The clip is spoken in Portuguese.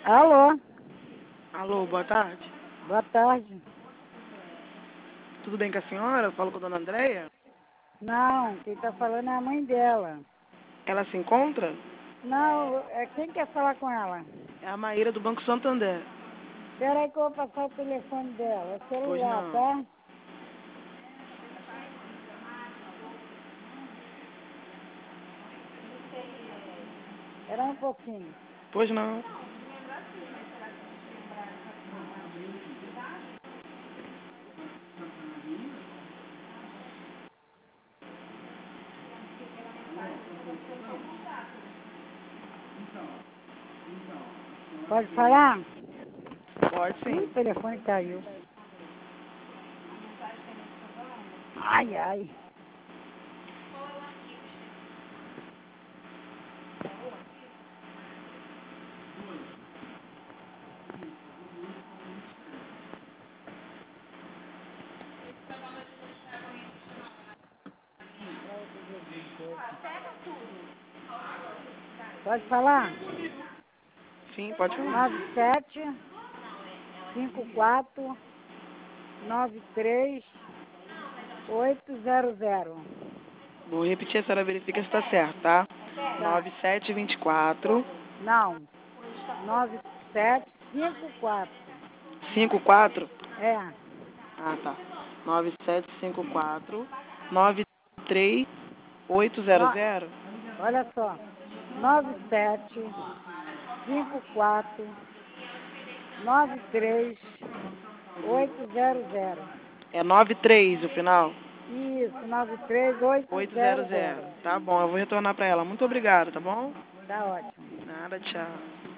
Alô, Alô, boa tarde. boa tarde. Tudo bem com a senhora? Eu falo com a dona Andréia. Não, quem tá falando é a mãe dela. Ela se encontra? Não, quem quer falar com ela? É a Maíra do Banco Santander. Espera aí que eu vou passar o telefone dela. É Pois celular, não. tá? Espera um pouquinho. Pois não. Pode falar? Pode Ih, o sim. telefone caiu. Ai, ai. Pode falar? Sim, pode falar. 975493-800. Vou repetir, a senhora verifica se está certo, tá? Tá. 9724 Não. 9754. 54. É. Ah, tá. 9754 93800. No, olha só. 975493-800. É 93 o final. Isso, 93800. 800. Tá bom, eu vou retornar para ela. Muito obrigada, tá bom? Tá ótimo. Nada, tchau.